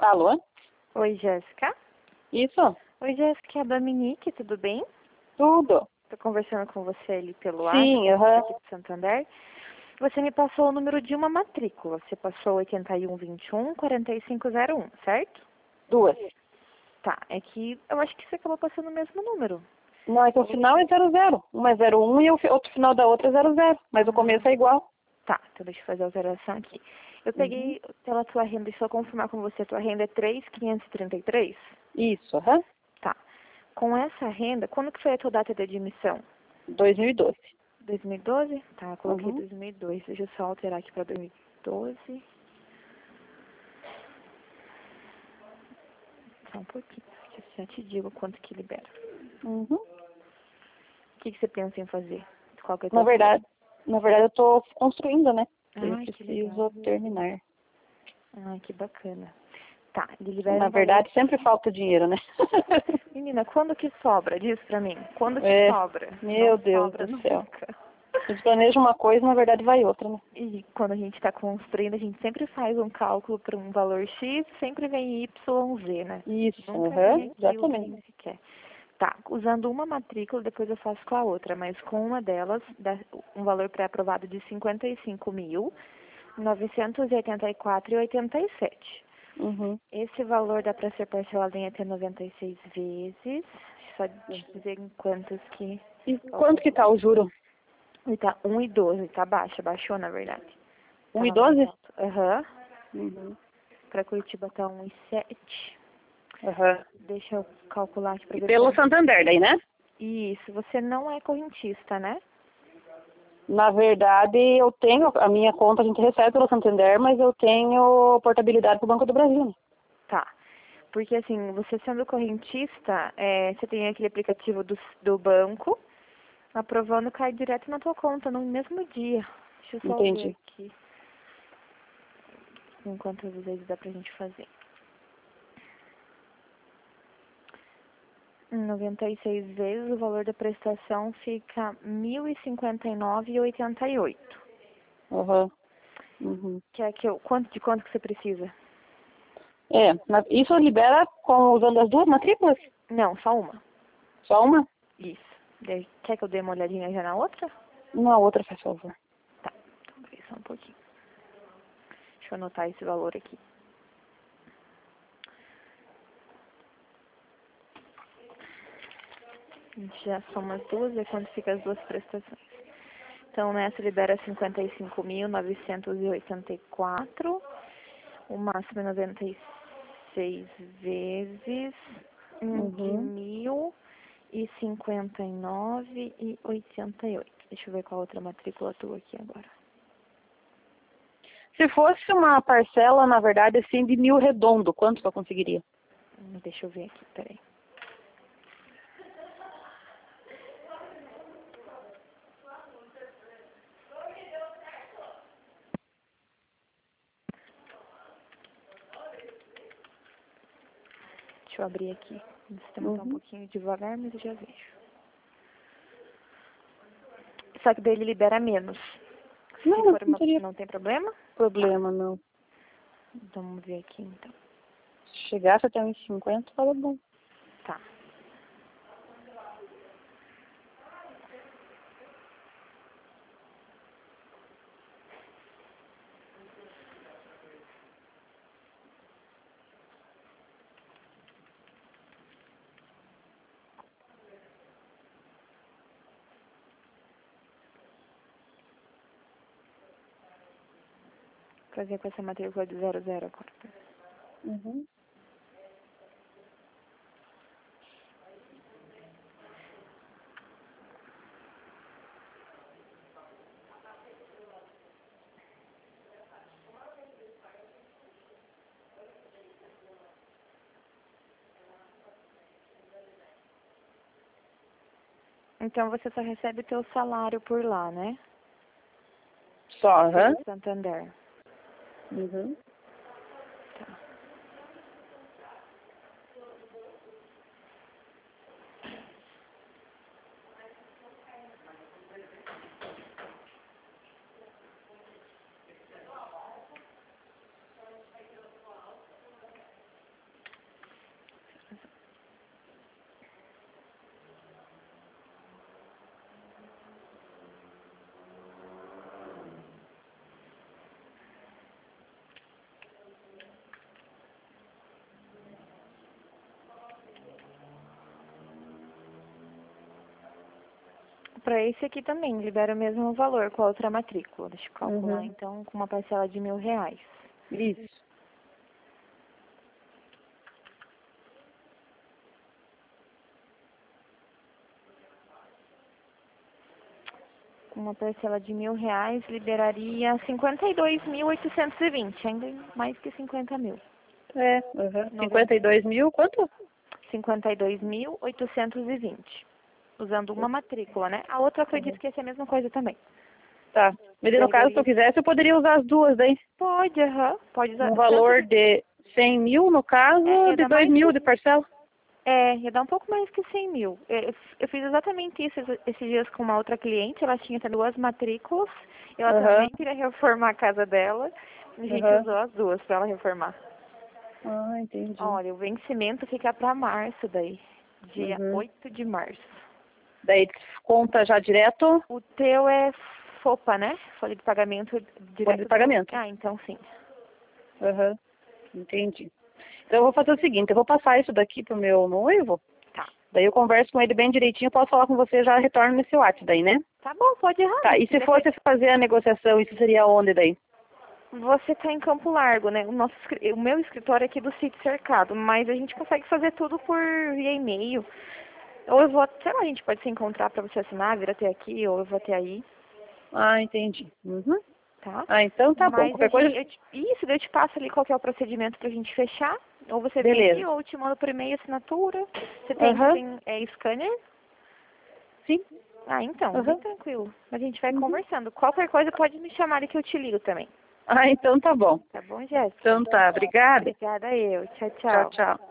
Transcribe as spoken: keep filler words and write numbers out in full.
Alô? Oi, Jéssica. Isso? Oi, Jéssica, é a Dominique, tudo bem? Tudo. Tô conversando com você ali pelo ar, Sim, aham. aqui de Santander. Você me passou o número de uma matrícula. Você passou oitenta e um, vinte e um, quarenta e cinco zero um, certo? Duas. Tá, é que eu acho que você acabou passando o mesmo número. Não, é que o final é zero zero. Uma é zero um e o fi- outro final da outra é zero zero. Mas o começo é igual. Tá, então deixa eu fazer a alteração aqui. Eu Uhum. peguei pela tua renda, deixa eu confirmar com você, tua renda é três mil quinhentos e trinta e três? Isso, aham. Tá. Com essa renda, quando que foi a tua data de admissão? dois mil e doze. dois mil e doze? Tá, eu coloquei Uhum. dois mil e dois. Deixa eu só alterar aqui para dois mil e doze. Só um pouquinho, que eu já te digo quanto que libera. Uhum. O que, que você pensa em fazer? Qual que é o Na teu verdade, na verdade eu tô construindo, né? Eu Ai, que preciso legal. terminar. Ai, que bacana. Tá, ele libera Na um valor... verdade, sempre falta dinheiro, né? Menina, quando que sobra? Diz pra mim. Quando que É. sobra? Meu Não Deus sobra do céu. nunca. A gente planeja uma coisa, na verdade vai outra, né? E quando a gente está construindo, a gente sempre faz um cálculo para um valor X, sempre vem Y Z, né? Isso, Nunca aham, vem aquilo que a exatamente. gente quer. Tá, usando uma matrícula, depois eu faço com a outra, mas com uma delas, dá um valor pré-aprovado de cinquenta e cinco mil, novecentos e oitenta e quatro reais e oitenta e sete. Uhum. Esse valor dá para ser parcelado em até noventa e seis vezes. Só te dizer em quantas que... E quanto que tá o juro? Ele tá um e doze, tá baixo, baixou na verdade. Um e Tava mais doze? alto. Aham. Uhum. Para Curitiba tá um e sete. Aham. Deixa eu calcular aqui para E ver pelo como... Santander daí, né? Isso, você não é correntista, né? Na verdade, eu tenho, a minha conta a gente recebe pelo Santander, mas eu tenho portabilidade pro Banco do Brasil, né? Tá. Porque assim, você sendo correntista, é, você tem aquele aplicativo do, do banco, aprovando cai direto na tua conta no mesmo dia. Deixa eu só ver Entendi. aqui em quantas vezes dá pra gente fazer. Em noventa e seis vezes, o valor da prestação fica mil e cinquenta e nove reais e oitenta e oito. Uhum. Uhum. Quer que eu, quanto de quanto que você precisa? É, na- isso libera com, usando as duas matrículas? Não, só uma. Só uma? Isso. Daí, quer que eu dê uma olhadinha já na outra? Na outra, faz favor. Tá, então peraí só um pouquinho. Deixa eu anotar esse valor aqui. A gente já soma as duas, e quanto fica as duas prestações. Então, nessa libera cinquenta e cinco mil novecentos e oitenta e quatro. O máximo é noventa e seis vezes de Uhum. mil e cinquenta e nove e oitenta e oito. Deixa eu ver qual outra matrícula tua aqui agora. Se fosse uma parcela, na verdade, assim, de mil redondo, quanto que eu conseguiria? Hum, Deixa eu ver aqui, peraí. Deixa eu abrir aqui. O sistema tá um Uhum. pouquinho devagar, mas eu já vejo. Só que daí ele libera menos. Se Não, não for não uma... teria Não tem problema? Tá. problema, não. Vamos ver aqui, então. Se chegasse até uns cinquenta, tava bom. Tá. Fazer com essa matrícula de zero zero agora. Uhum. Então você só recebe teu salário por lá, né? Só, aham. Pelo Santander. Uhum. Tá. Para esse aqui também, libera o mesmo valor com a outra matrícula. Deixa eu calcular, Uhum. então, com uma parcela de mil reais. Isso. Com uma parcela de mil reais, liberaria cinquenta e dois mil oitocentos e vinte, ainda mais que cinquenta mil. É, uhum. cinquenta e dois mil, quanto? cinquenta e dois mil oitocentos e vinte. Usando uma matrícula, né? A outra eu acredito Uhum. que ia ser a mesma coisa também. Tá. Mas no caso, se eu quisesse, eu poderia usar as duas daí. Pode, aham. Pode usar. Um Tanto valor de cem mil, no caso, É, ia de dar dois mais mil que, de parcela. é, ia dar um pouco mais que cem mil. Eu, eu fiz exatamente isso esses esses dias com uma outra cliente. Ela tinha duas matrículas. Ela Aham, também queria reformar a casa dela. A gente aham. usou as duas para ela reformar. Ah, entendi. Olha, o vencimento fica para março daí. Dia Uhum. oito de março. Daí conta já direto, O teu é FOPA, né? Folha de pagamento folha de direto do... pagamento. Ah, então sim. Aham, entendi. Então eu vou fazer o seguinte, eu vou passar isso daqui pro meu noivo, Tá. daí eu converso com ele bem direitinho, posso falar com você e já retorno nesse WhatsApp daí, né? Tá bom, pode errar. Tá, e se Depois fosse fazer a negociação, isso seria onde daí? você tá em Campo Largo, né? O, nosso, escri- o meu escritório é aqui do Sítio Cercado, mas a gente consegue fazer tudo por via e-mail. Ou eu vou, sei lá, a gente pode se encontrar pra você assinar, vir até aqui, ou eu vou até aí, Ah, entendi. Uhum. tá? Ah, então tá bom. Mas a Qualquer gente, coisa, eu te- isso, daí eu te passo ali qual que é o procedimento pra gente fechar. Ou você vem aqui, beleza. ou eu te mando por e-mail assinatura. Você tem, você Aham, tem é, scanner? sim. Ah, então, bem Aham. tranquilo. A gente vai Uhum. conversando. Qualquer coisa pode me chamar ali que eu te ligo também. Ah, então tá bom. Tá bom, Jéssica? Então tá, obrigada. Obrigada eu. Tchau, Tchau, tchau. tchau.